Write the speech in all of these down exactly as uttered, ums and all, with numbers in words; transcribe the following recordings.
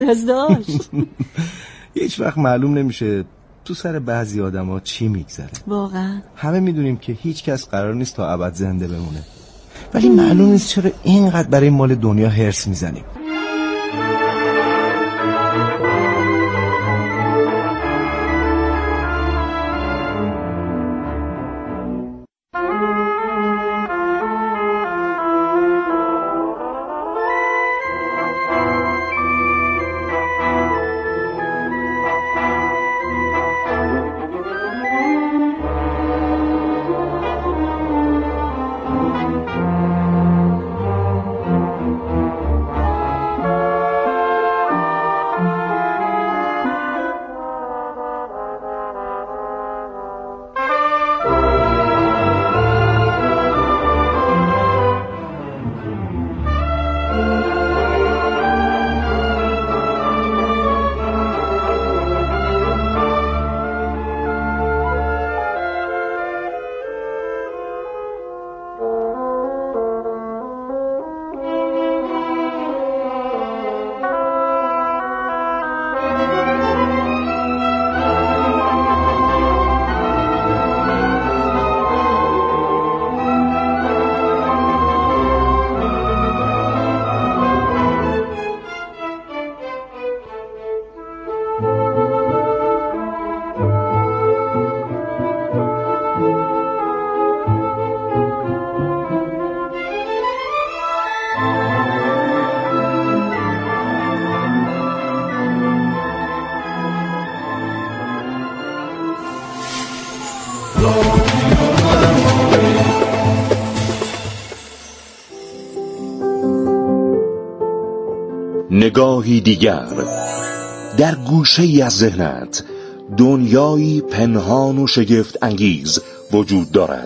از داشت. هیچ وقت معلوم نمیشه تو سر بعضی آدم ها چی میگذره. واقعا همه میدونیم که هیچ کس قرار نیست تا ابد زنده بمونه، ولی معلوم نیست چرا اینقدر برای مال دنیا هرس میزنیم. نگاهی دیگر. در گوشه‌ای از ذهنت دنیایی پنهان و شگفت انگیز وجود دارد.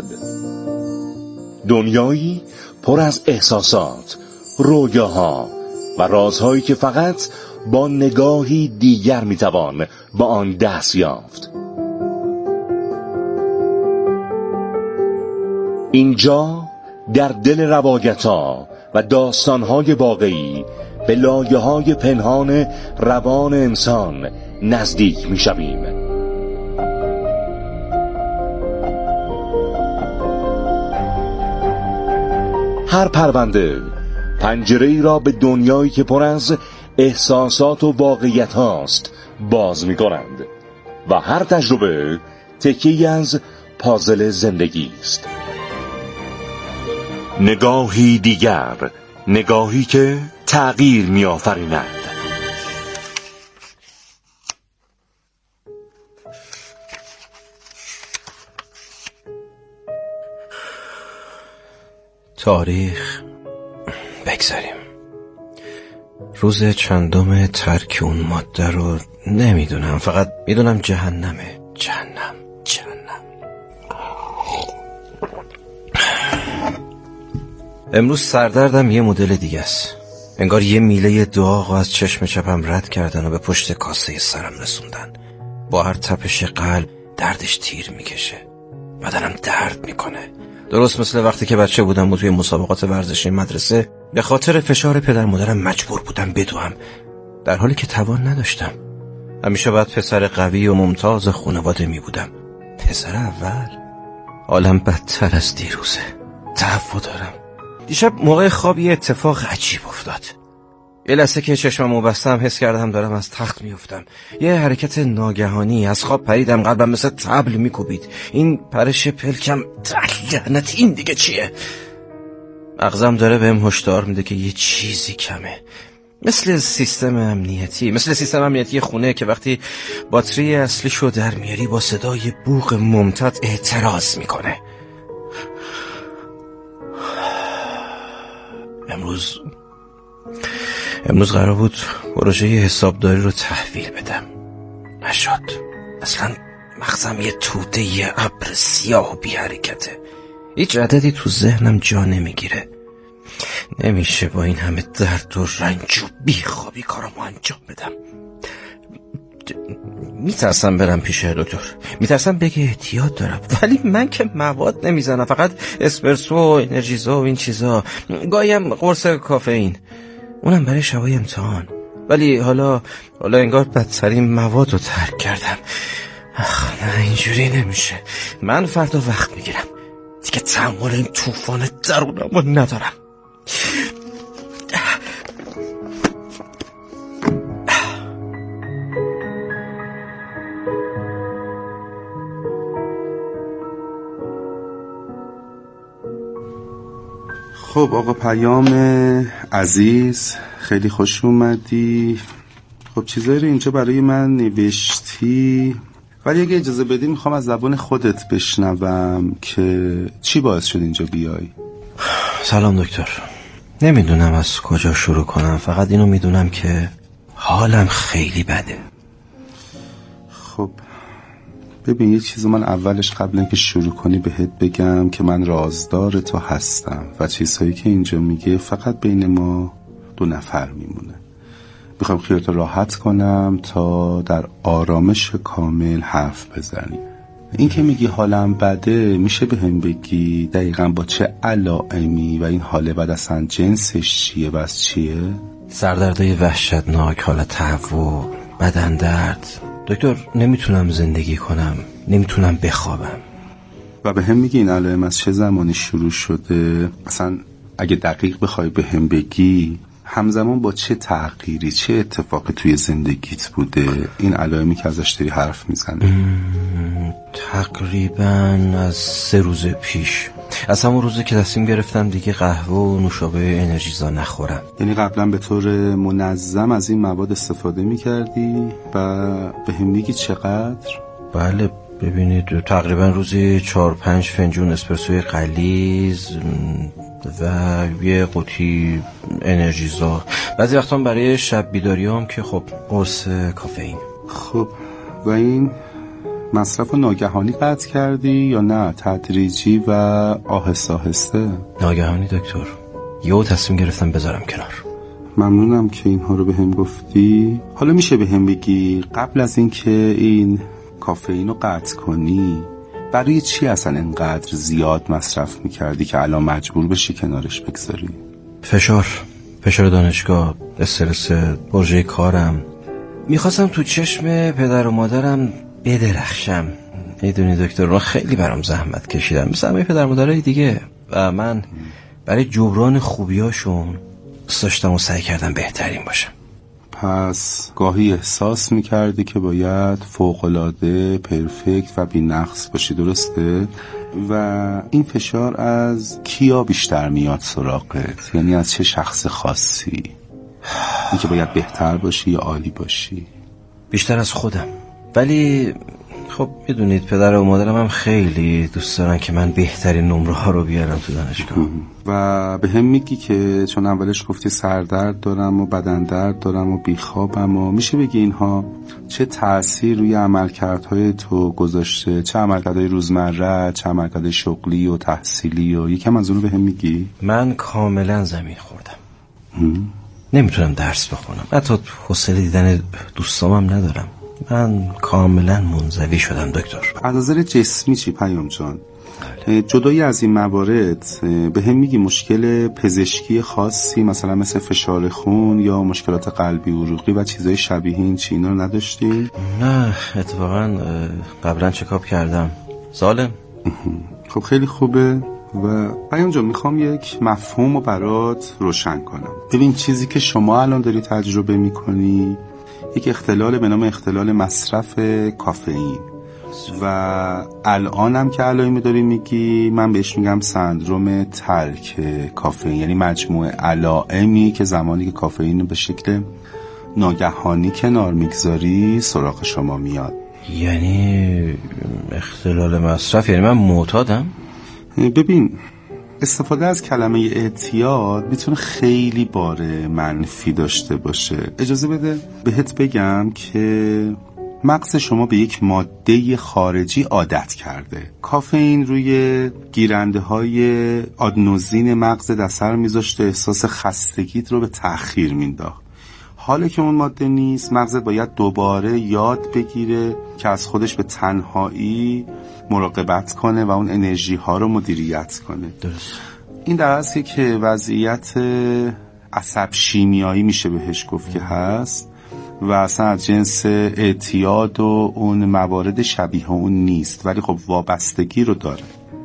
دنیایی پر از احساسات، رویاها و رازهایی که فقط با نگاهی دیگر میتوان با آن دست یافت. اینجا در دل روایت‌ها و داستان‌های واقعی به لایه‌های پنهان روان انسان نزدیک می‌شویم. هر پرونده پنجره‌ای را به دنیایی که پر از احساسات و واقعیت هاست باز می‌کنند و هر تجربه تکه‌ای از پازل زندگی است. نگاهی دیگر، نگاهی که تغییر می آفریند. تاریخ بگذاریم. روز چندم ترک اون ماده رو نمیدونم، فقط میدونم جهنمه. جهنم جهنم. امروز سردردم یه مدل دیگه است. انگار یه میله داغ از چشم چپم رد کردن و به پشت کاسه سرم رسوندن. با هر تپش قلب دردش تیر میکشه، بدنم درد میکنه. درست مثل وقتی که بچه بودم و توی مسابقات ورزشی مدرسه به خاطر فشار پدر مادرم مجبور بودم بدوم، در حالی که توان نداشتم. همیشه باید پسر قوی و ممتاز خانواده می بودم. پسر اول. عالم بدتر از دیروزه. تهوع دارم. دیشب موقع خواب یه اتفاق عجیب افتاد. یه لحظه که چشممو بستم حس کردم دارم از تخت میافتم. یه حرکت ناگهانی از خواب پریدم، قلبم مثل طبل میکوبید. این پرش پلکم، لعنت این دیگه چیه؟ مغزم داره بهم هشدار میده که یه چیزی کمه. مثل سیستم امنیتی، مثل سیستم امنیتی خونه که وقتی باتری اصلیشو در میاری با صدای بوق ممتد اعتراض میکنه. امروز امروز قرار بود پروژه حسابداری رو تحویل بدم، نشد. اصلا مغزم یه توده یه ابر سیاه و بی حرکته. هیچ عددی تو ذهنم جا نمیگیره. نمیشه با این همه درد و رنج و بیخوابی کارمو انجام بدم. میترسم برم پیش دکتر، میترسم بگه احتیاط دارم، ولی من که مواد نمیزنم، فقط اسپرسو و انرژیزا و این چیزا، گاهیم قرص کافئین، اونم برای شبای امتحان. ولی حالا حالا انگار بدترین مواد رو ترک کردم. اخ نه اینجوری نمیشه. من فردا وقت میگیرم، دیگه تحمل این طوفان درونم رو ندارم. خب آقا پیام عزیز، خیلی خوش اومدی. خب چیزایی رو اینجا برای من نوشتی، ولی اگه اجازه بدی میخوام از زبان خودت بشنوم که چی باعث شد اینجا بیای. سلام دکتر. نمیدونم از کجا شروع کنم، فقط اینو میدونم که حالم خیلی بده. خب ببین یه چیزو من اولش قبل اینکه شروع کنی بهت بگم که من رازدار تو هستم و چیزهایی که اینجا میگه فقط بین ما دو نفر میمونه. میخوام خیالتو راحت کنم تا در آرامش کامل حرف بزنی. این که میگی حالم بده، میشه به هم بگی دقیقا با چه علائمی و این حال بد اصلا جنسش چیه و از چیه؟ سردردهای وحشتناک، حالت تهوع، بدن درد. دکتر نمیتونم زندگی کنم، نمیتونم بخوابم. و به هم میگی این علائم از چه زمانی شروع شده؟ اصلا اگه دقیق بخوای به هم بگی همزمان با چه تغییری، چه اتفاقی توی زندگیت بوده این علائمی که ازش داری حرف میزنه؟ تقریبا از سه روز پیش، از همون روزی که تصمیم گرفتم دیگه قهوه و نوشابه انرژیزا نخورم. یعنی قبلا به طور منظم از این مواد استفاده میکردی و به هم میگی چقدر؟ بله ببینید تقریبا روزی چهار پنج فنجون اسپرسوی غلیظ و یه قوطی انرژیزا. بعضی وقتا برای شب بیداریام که خب قرص کافئین. خب و این مصرف رو ناگهانی قطع کردی یا نه تدریجی و آهسته آهسته؟ ناگهانی دکتر، یهو تصمیم گرفتم بذارم کنار. ممنونم که اینها رو به هم گفتی. حالا میشه به هم بگی قبل از این که این کافئین رو قطع کنی برای چی اصلا اینقدر زیاد مصرف میکردی که الان مجبور بشی کنارش بگذاری؟ فشار فشار دانشگاه، استرس پروژه کارم. میخواستم تو چشم پدر و مادرم بدرخشم. میدونی دکتر رو خیلی برام زحمت کشیدم مثل همه پدر مادرای دیگه و من برای جبران خوبیاشون داشتم و سعی کردم بهترین باشم. پس گاهی احساس میکردی که باید فوق‌العاده پرفکت و بی نقص باشی، درسته؟ و این فشار از کیا بیشتر میاد سراغت؟ یعنی از چه شخص خاصی؟ این که باید بهتر باشی یا عالی باشی؟ بیشتر از خودم، ولی خب میدونید پدر و مادرم هم خیلی دوست دارن که من بهترین نمره ها رو بیارم تو دانشگاه. و به هم میگی که چون اولش گفتی سردرد دارم و بدن درد دارم و بیخوابم و میشه بگی اینها چه تأثیر روی عملکردهای تو گذاشته؟ چه عملکردهای روزمره، چه عملکردهای شغلی و تحصیلی و یکم از اونو به هم میگی؟ من کاملا زمین خوردم. هم؟ نمیتونم درس بخونم، حتی حوصله دیدن دوستامم ندارم. من کاملا منزوی شدم دکتر. از نظر جسمی چی پیام جان؟ جدایی از این موارد به هم میگی مشکل پزشکی خاصی مثلا مثل فشار خون یا مشکلات قلبی عروقی و چیزای شبیه این چی اینا رو نداشتی؟ نه اتفاقا قبلا چکاپ کردم سالم. خب خیلی خوبه. و پیام جان میخوام یک مفهوم رو برات روشن کنم. ببین چیزی که شما الان داری تجربه میکنی یک اختلال به نام اختلال مصرف کافئین و الانم که علائمی داری میگی من بهش میگم سندروم ترک کافئین، یعنی مجموعه علائمی که زمانی که کافئین به شکل ناگهانی کنار میگذاری سراغ شما میاد. یعنی اختلال مصرف یعنی من معتادم؟ ببین استفاده از کلمه اعتیاد میتونه خیلی بار منفی داشته باشه. اجازه بده بهت بگم که مغز شما به یک ماده خارجی عادت کرده. کافئین روی گیرنده های آدنوزین مغز اثر میذاشته، احساس خستگیت رو به تأخیر مینداخت. حالا که اون ماده نیست مغزت باید دوباره یاد بگیره که از خودش به تنهایی مراقبت کنه و اون انرژی ها رو مدیریت کنه. درست. این در اصلی که وضعیت عصب شیمیایی میشه بهش گفت که هست و اصلا از جنس اعتیاد و اون موارد شبیه اون نیست، ولی خب وابستگی رو داره.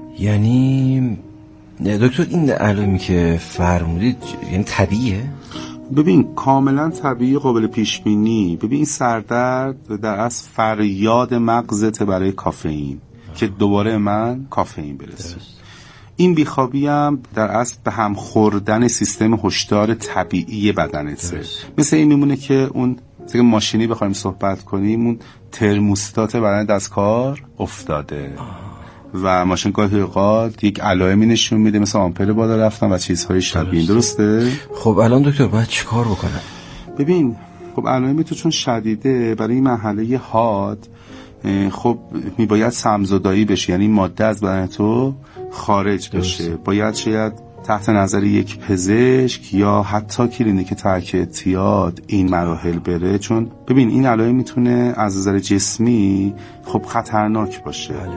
یعنی دکتر این علائمی که فرمودید یعنی طبیعیه؟ ببین کاملا طبیعی، قابل پیش بینی. ببین این سردرد در اصل فریاد مغزت برای کافئین که دوباره من کافئین برسه. این بیخوابی هم در اصل به هم خوردن سیستم هشدار طبیعی بدنته. مثل این میمونه که اون مثل ماشینی بخوایم صحبت کنیم، اون ترموستات بدنت از کار افتاده و ماشین گاهی اوقات یک علائمی نشون میده مثل آمپل بالا رفتن و چیزهای شبیه. درسته؟ خب الان دکتر باید چی کار بکنم؟ ببین خب علائم تو چون شدیده، برای این مرحله حاد خب میباید سمزدایی بشه، یعنی ماده از بدن تو خارج بشه. درسته. باید شاید تحت نظر یک پزشک یا حتی کلینیک ترک اعتیاد این مراحل بره، چون ببین این علائم میتونه از نظر جسمی خب خطرناک باشه. بله.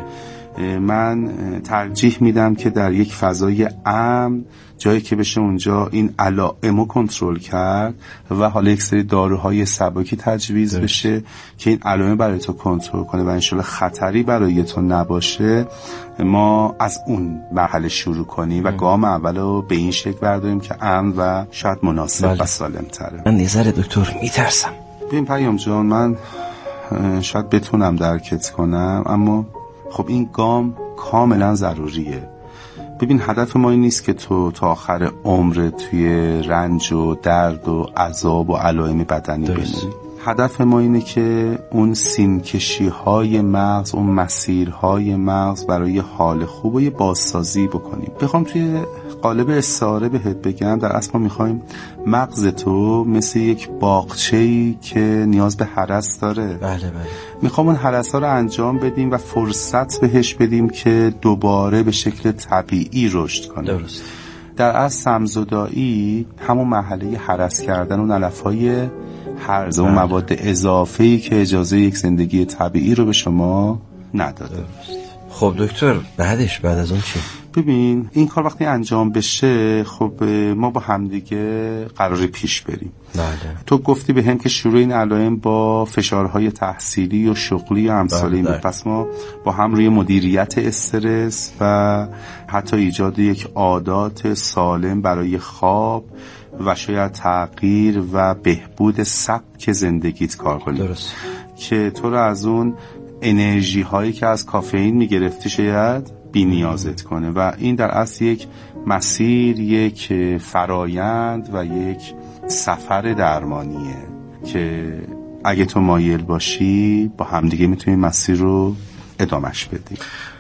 من ترجیح میدم که در یک فضای امن، جایی که بشه اونجا این علائمو کنترل کرد و حالا یک سری داروهای سبکی تجویز درست. بشه که این علائم برای تو کنترل کنه و انشالله خطری برای تو نباشه. ما از اون مرحله شروع کنیم و گام اولو به این شکل برداریم که امن و شاید مناسب بله. و سالم تره. من نظر دکتر میترسم. ببین پیام جان، من شاید بتونم درکت کنم، اما خب این گام کاملا ضروریه. ببین هدف ما این نیست که تو تا آخر عمر توی رنج و درد و عذاب و علائم بدنی بمونی. هدف ما اینه که اون سینکشی های مغز، اون مسیرهای مغز برای حال خوب و یه بازسازی بکنیم. بخوام توی قالب استعاره بهت بگم، در اصل ما میخوایم مغز تو مثل یک باغچه‌ای که نیاز به هرس داره. بله بله. میخوام اون هرس‌ها رو انجام بدیم و فرصت بهش بدیم که دوباره به شکل طبیعی رشد کنه. درست. در اصل سمزدایی همون مرحله هرس کردن و علف‌های هرز، اون مواد اضافه‌ای که اجازه یک زندگی طبیعی رو به شما نداده. درست. خب دکتر بعدش بعد از اون چی؟ ببین این کار وقتی انجام بشه، خب ما با همدیگه قراره پیش بریم. بله. تو گفتی به هم که شروع این علائم با فشارهای تحصیلی و شغلی و امثال این بود. پس ما با هم روی مدیریت استرس و حتی ایجاد یک عادات سالم برای خواب و شاید تغییر و بهبود سبک زندگیت کار کنیم. درست. که تو رو از اون انرژی هایی که از کافئین میگرفتی شاید بی نیازت کنه و این در اصل یک مسیر، یک فرایند و یک سفر درمانیه که اگه تو مایل باشی با همدیگه میتونی مسیر رو ادامش بدی.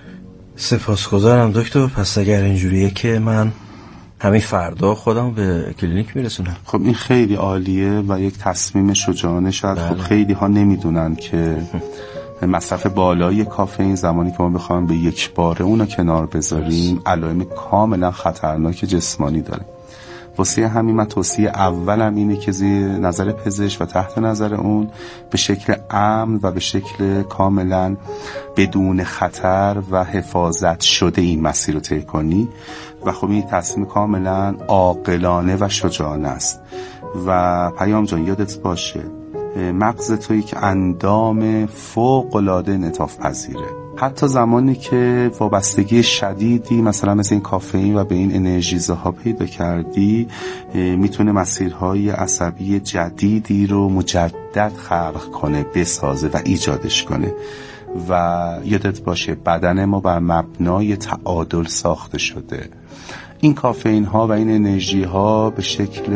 سپاسگزارم دکتر. پس اگر اینجوریه که من همین فردا خودم به کلینیک میرسونم. خب این خیلی عالیه و یک تصمیم شجاعانه. شاید بله. خب خیلی ها نمیدونن که مصرف بالای کافئین زمانی که ما بخوایم به یک باره اونو کنار بذاریم علائم کاملا خطرناک جسمانی داره. واسه همین من توصیه اولم اینه که زیر نظر پزشک و تحت نظر اون به شکل امن و به شکل کاملا بدون خطر و حفاظت شده این مسیر رو طی کنی و خب این تصمیم کاملا عاقلانه و شجاعانه است. و پیام جان یادت باشه مغز توی که اندام فوق‌العاده انعطاف پذیره. حتی زمانی که وابستگی شدیدی مثلا مثل این کافئین و به این انرژیزه ها پیدا کردی، میتونه مسیرهای عصبی جدیدی رو مجدد خلق کنه، بسازه و ایجادش کنه. و یادت باشه بدن ما بر مبنای تعادل ساخته شده. این کافئین ها و این انرژی ها به شکل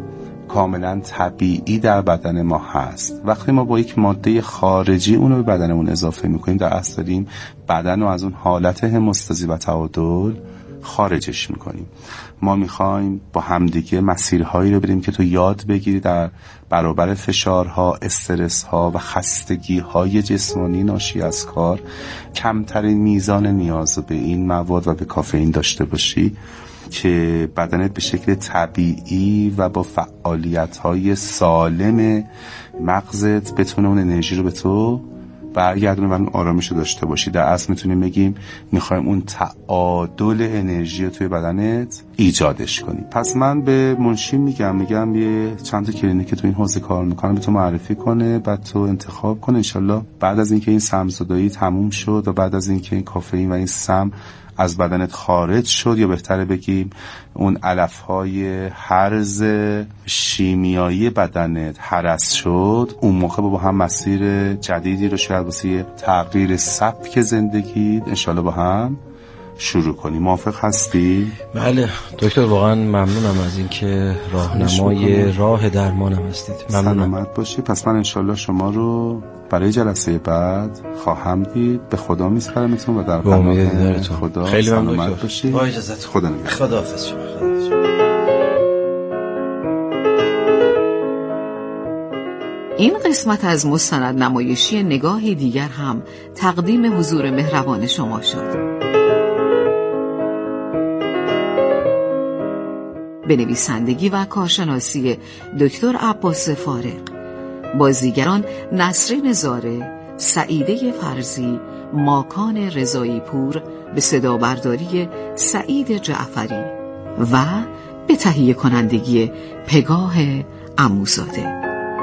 کاملا طبیعی در بدن ما هست. وقتی ما با یک ماده خارجی اونو به بدنمون اضافه میکنیم، در اصل داریم بدن رو از اون حالت هموستازی و تعادل خارجش میکنیم. ما میخوایم با همدیگه مسیرهایی رو بریم که تو یاد بگیری در برابر فشارها، استرسها و خستگیهای جسمانی ناشی از کار کمترین میزان نیاز به این مواد و به کافئین داشته باشی که بدنت به شکل طبیعی و با فعالیت‌های سالم مغزت بتونه اون انرژی رو به تو برگردونه و اون آرامش رو داشته باشی. در اصل میتونیم بگیم میخوایم اون تعادل انرژی رو توی بدنت ایجادش کنی. پس من به منشی میگم میگم یه چند تا کلینیک که تو این حوزه کار میکنن به تو معرفی کنه، بعد تو انتخاب کنه. انشالله بعد از اینکه این سمزدایی تموم شد و بعد از اینکه این کافئین و این سم از بدنت خارج شد، یا بهتره بگیم اون علفهای هرز شیمیایی بدنت هرس شد، اون موقع با هم مسیر جدیدی رو شاید واسه تغییر سبک زندگی انشالله با هم شروع کنی. موافق هستی؟ بله دکتر، واقعا ممنونم از اینکه راهنمای راه درمانم هستید. ممنونم. سلامت باشی. پس من انشالله شما رو برای جلسه بعد خواهم دید. به خدا میسپارمتون و در پناه خدا. خیلی ممنون سلامت باشی. با اجازهتون. خدا نگهدار. خداحافظ شما. خداحافظ. این قسمت از مستند نمایشی نگاهی دیگر هم تقدیم حضور مهربان شما شد. به نویسندگی و کارشناسی دکتر عباس فارغ، بازیگران نسرین زاره، سعیده فرزی، ماکان رضایی پور، به صدا برداری سعید جعفری و به تهیه کنندگی پگاه عموزاده.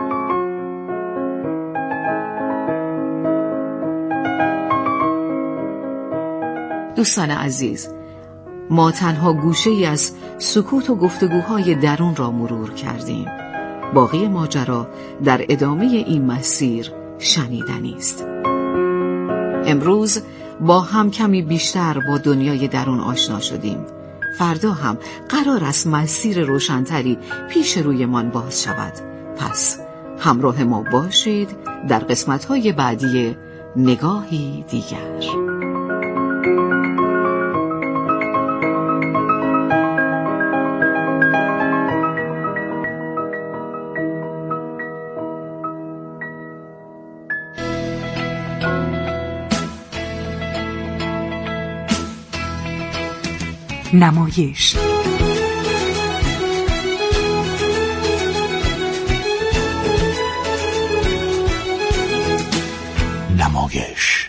دوستان عزیز، ما تنها گوشه‌ای از سکوت و گفتگوهای درون را مرور کردیم. باقی ماجرا در ادامه این مسیر شنیدنی است. امروز با هم کمی بیشتر با دنیای درون آشنا شدیم. فردا هم قرار است مسیر روشن‌تری پیش رویمان باز شود. پس همراه ما باشید در قسمت‌های بعدی نگاهی دیگر. نمایش نمایش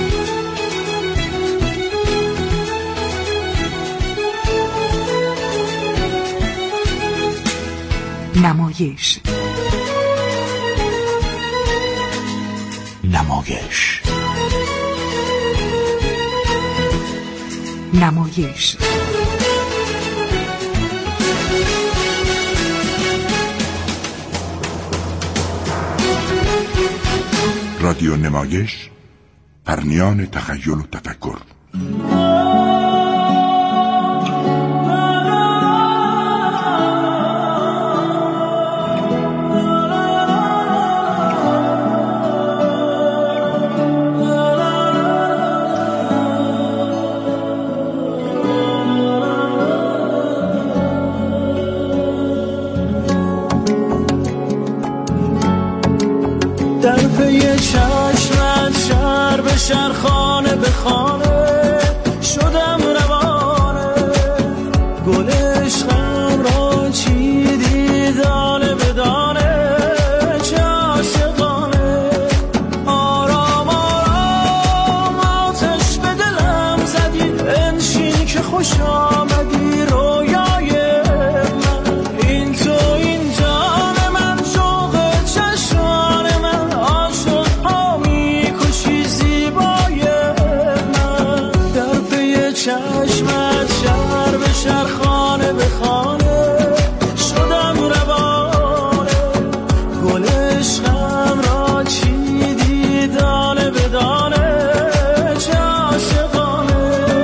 نمایش نمایش نمایش رادیو نمایش، پرنیان تخیل و تفکر. شهر خانه به خانه شدم روانه، گل عشقم را چیدی دانه به دانه، چه عاشقانه. آرام آرام آتش به دلم زدی، انشین که خوش آمدی رویای من. این تو این جان من، شوق چشمان من، عاشق ها میکشی زیبای من. در پی چشمت شهر به شهر خانه به خانه شدم روانه، گل عشقم را چیدی دانه به دانه، چه عاشقانه.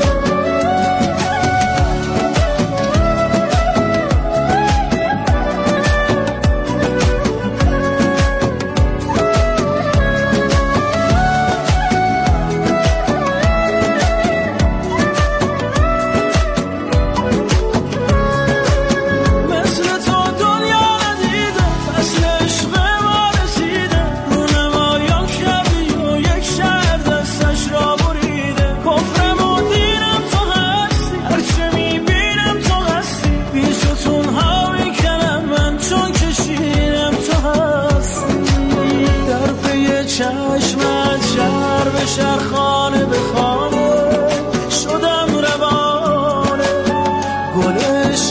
چشمت شهر به شهر خانه به خانه شدم روانه، گل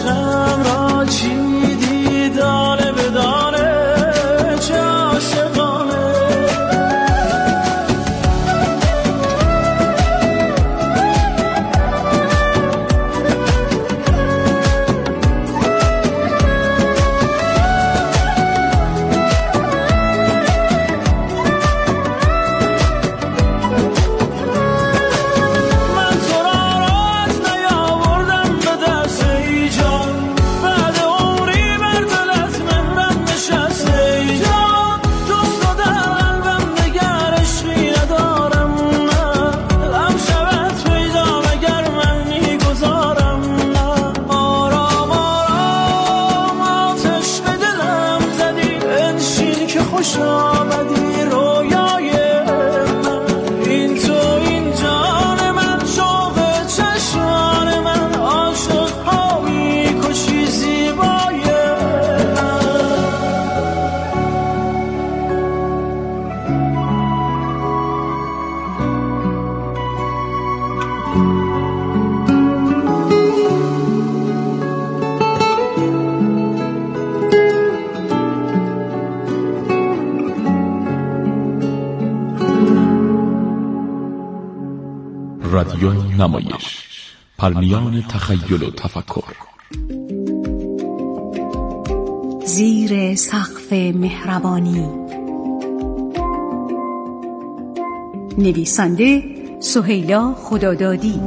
رادیو نمایش، پرنیان تخیل و تفکر. زیر سقف مهربانی. نویسنده سهیلا خدادادی.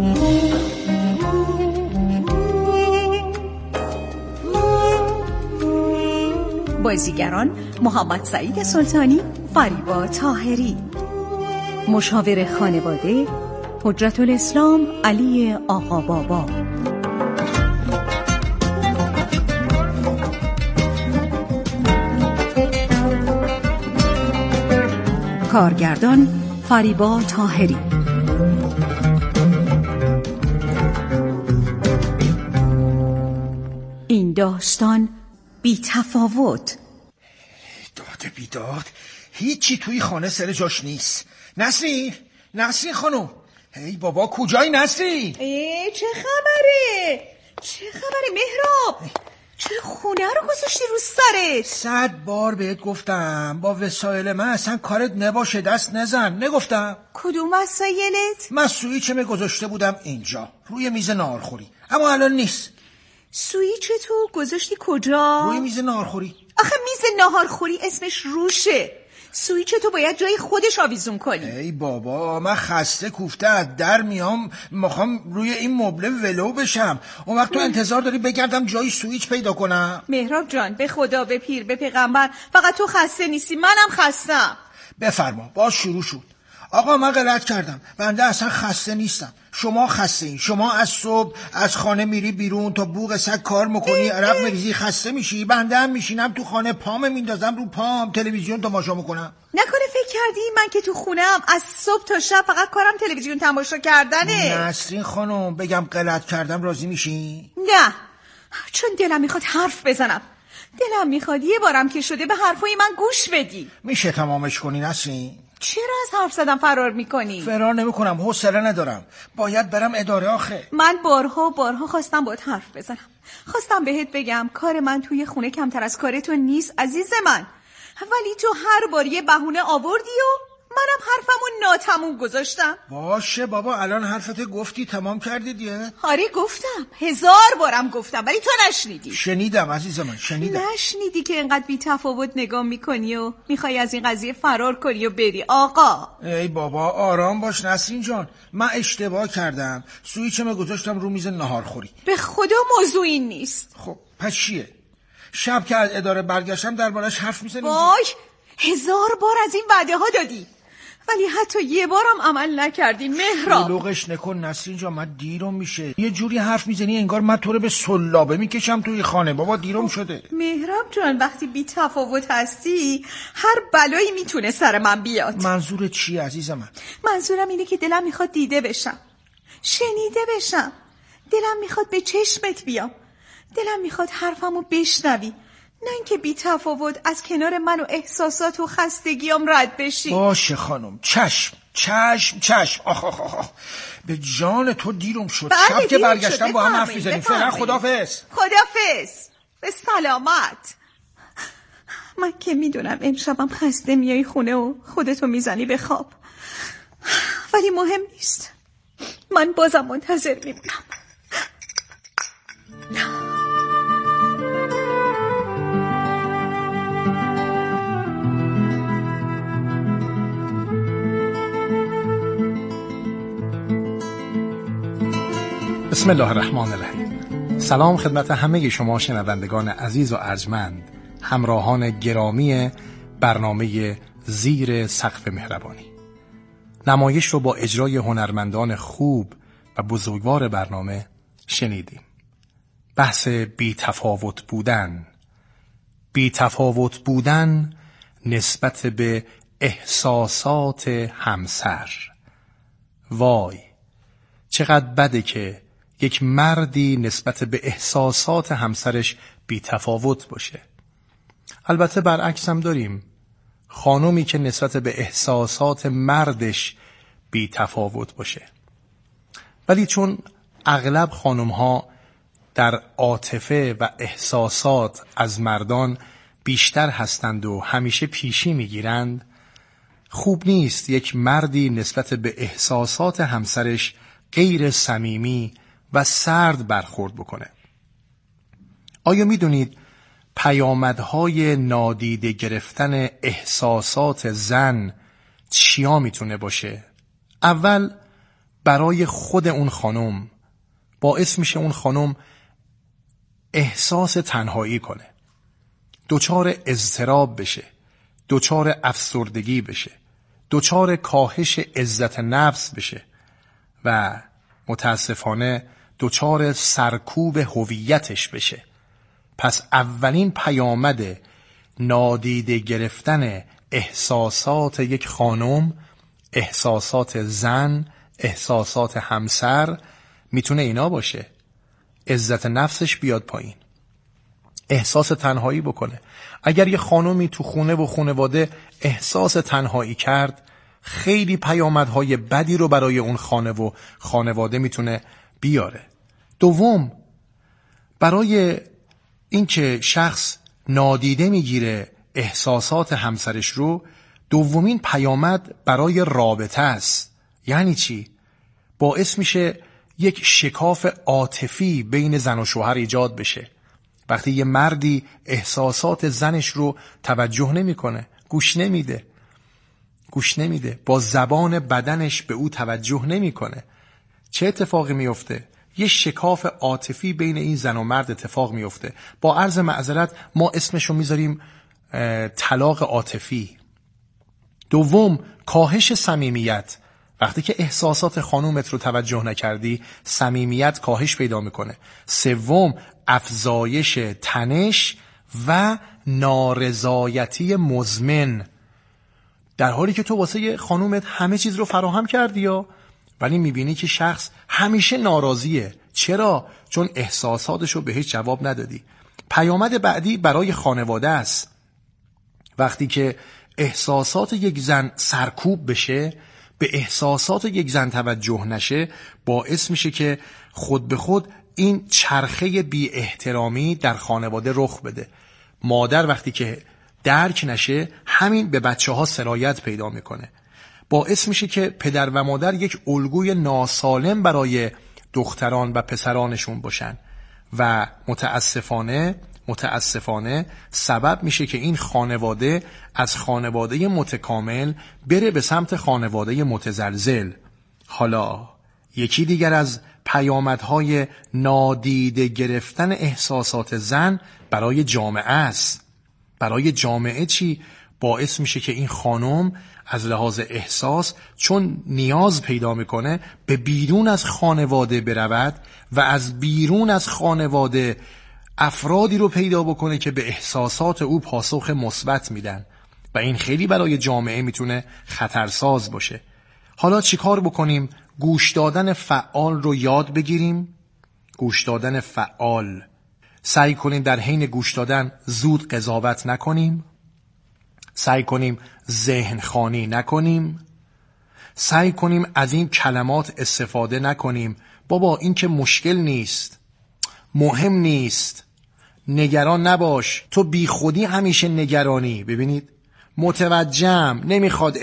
بازیگران محمد سعید سلطانی، فریبا طاهری. مشاور خانواده حجت الاسلام علی آقا بابا. کارگردان فریبا طاهری. این داستان بی تفاوت. داد بیداد، هیچی توی خانه سر جاش نیست. نسرین، نسرین خانم، ای بابا کجایی نسرین؟ ای چه خبره؟ چه خبره مهراب؟ چرا خونه رو گذاشتی رو سرت؟ صد بار بهت گفتم با وسایل من اصلا کارت نباشه، دست نزن. نگفتم؟ کدوم وسایلت؟ من سویچمه گذاشته بودم اینجا روی میز ناهارخوری، اما الان نیست. سویچ تو گذاشتی کجا؟ روی میز ناهارخوری. آخه میز ناهارخوری اسمش روشه. سویچ تو باید جای خودش آویزون کنی. ای بابا، من خسته کوفته از در میام، میخوام روی این مبله ولو بشم. اون وقت تو انتظار داری بگردم جای سویچ پیدا کنم؟ مهراب جان، به خدا، به پیر، به پیغمبر، فقط تو خسته نیستی، منم خستم. بفرما. باز شروع شد. آقا من غلط کردم، بنده اصلا خسته نیستم. شما خسته این. شما از صبح از خانه میری بیرون تا بوق سگ کار میکنی، عرق میریزی، خسته میشی. بنده هم میشینم تو خانه، پام میندازم رو پام، تلویزیون تماشا میکنم. نکنه فکر کردی من که تو خونم از صبح تا شب فقط کارم تلویزیون تماشا کردنه؟ نسرین خانم، بگم غلط کردم راضی میشی؟ نه، چون دلم میخواد حرف بزنم. دلم میخواد یه بارم که شده به حرفای من گوش بدی. میشه تمامش کنی نسرین؟ چرا از حرف زدم فرار میکنی؟ فرار نمیکنم، حوصله ندارم، باید برم اداره آخه. من بارها بارها خواستم باهات حرف بزنم، خواستم بهت بگم کار من توی خونه کمتر از کار تو نیست عزیز من، ولی تو هر بار یه بهونه آوردی و منم حرفمو ناتموم گذاشتم. باشه بابا، الان حرفت گفتی تمام کردی دیگه؟ آره گفتم، هزار بارم گفتم، ولی تو نشنیدی. شنیدم عزیز من، شنیدم. نشنیدی که اینقدر بی تفاوت نگاه میکنی و میخوای از این قضیه فرار کنی و بری. آقا ای بابا آرام باش نسرین جان، من اشتباه کردم، سویچمو گذاشتم رو میز ناهارخوری. به خدا موضوع این نیست. خب پس چیه؟ شب که از اداره برگشتم دربارش حرف میزنیم؟ وای، هزار بار از این وعده ها دادی ولی حتی یه بارم عمل نکردین مهراب. شلوغش نکن نسرین جان، من دیرم میشه. یه جوری حرف میزنی انگار من تو رو به سلابه میکشم توی خانه. بابا دیرم شده. مهراب جان، وقتی بی تفاوت هستی هر بلایی میتونه سر من بیاد. منظورت چیه عزیز من؟ منظورم اینه که دلم میخواد دیده بشم، شنیده بشم، دلم میخواد به چشمت بیام، دلم میخواد حرفمو بشنوی، نه اینکه بی تفاوت از کنار من و احساسات و خستگیام رد بشی. باشه خانم، چشم چشم چشم. آخ آخ آخ، به جان تو دیرم شد. شب که برگشتم با هم حرف میزنیم. فعلا خدافظ. خدافظ، به سلامت. من که میدونم امشبم خسته میای خونه و خودتو میزنی به خواب، ولی مهم نیست، من بازم منتظر میمونم. بسم الله الرحمن الرحیم. سلام خدمت همه شما شنوندگان عزیز و ارجمند، همراهان گرامی برنامه زیر سقف مهربانی. نمایش رو با اجرای هنرمندان خوب و بزرگوار برنامه شنیدیم. بحث بی تفاوت بودن. بی تفاوت بودن نسبت به احساسات همسر. وای، چقدر بده که یک مردی نسبت به احساسات همسرش بی تفاوت باشه. البته برعکس هم داریم، خانومی که نسبت به احساسات مردش بی تفاوت باشه. ولی چون اغلب خانم ها در عاطفه و احساسات از مردان بیشتر هستند و همیشه پیشی میگیرند، خوب نیست یک مردی نسبت به احساسات همسرش غیر صمیمی و سرد برخورد بکنه. آیا میدونید پیامدهای نادیده گرفتن احساسات زن چیا میتونه باشه؟ اول برای خود اون خانم باعث میشه اون خانم احساس تنهایی کنه، دچار اضطراب بشه، دچار افسردگی بشه، دچار کاهش عزت نفس بشه و متاسفانه دچار سرکوب هویتش بشه. پس اولین پیامد نادیده گرفتن احساسات یک خانم، احساسات زن، احساسات همسر میتونه اینا باشه: عزت نفسش بیاد پایین، احساس تنهایی بکنه. اگر یه خانمی تو خونه و خانواده احساس تنهایی کرد، خیلی پیامدهای بدی رو برای اون خانه و خانواده میتونه بیاره. دوم، برای اینکه شخص نادیده میگیره احساسات همسرش رو، دومین پیامد برای رابطه است. یعنی چی؟ باعث میشه یک شکاف عاطفی بین زن و شوهر ایجاد بشه. وقتی یه مردی احساسات زنش رو توجه نمیکنه، گوش نمیده، گوش نمیده، با زبان بدنش به او توجه نمیکنه، چه اتفاقی میفته؟ یه شکاف عاطفی بین این زن و مرد اتفاق میفته. با عرض معذرت ما اسمشو میذاریم طلاق عاطفی. دوم، کاهش صمیمیت. وقتی که احساسات خانومت رو توجه نکردی، صمیمیت کاهش پیدا میکنه. سوم، افزایش تنش و نارضایتی مزمن. در حالی که تو واسه خانومت همه چیز رو فراهم کردی یا ولی میبینی که شخص همیشه ناراضیه. چرا؟ چون احساساتشو بهش جواب ندادی. پیامد بعدی برای خانواده است. وقتی که احساسات یک زن سرکوب بشه، به احساسات یک زن توجه نشه، باعث میشه که خود به خود این چرخه بی احترامی در خانواده رخ بده. مادر وقتی که درک نشه، همین به بچه ها سرایت پیدا میکنه. باعث میشه که پدر و مادر یک الگوی ناسالم برای دختران و پسرانشون باشن و متاسفانه متاسفانه سبب میشه که این خانواده از خانواده متکامل بره به سمت خانواده متزلزل. حالا یکی دیگر از پیامدهای نادیده گرفتن احساسات زن برای جامعه است. برای جامعه چی؟ باعث میشه که این خانم از لحاظ احساس، چون نیاز پیدا میکنه، به بیرون از خانواده برود و از بیرون از خانواده افرادی رو پیدا بکنه که به احساسات او پاسخ مثبت میدن و این خیلی برای جامعه میتونه خطرساز باشه. حالا چیکار بکنیم؟ گوش دادن فعال رو یاد بگیریم. گوش دادن فعال. سعی کنیم در حین گوش دادن زود قضاوت نکنیم. سعی کنیم ذهن خوانی نکنیم. سعی کنیم از این کلمات استفاده نکنیم: بابا این که مشکل نیست، مهم نیست، نگران نباش، تو بی خودی همیشه نگرانی. ببینید، متوجهم، نمیخواد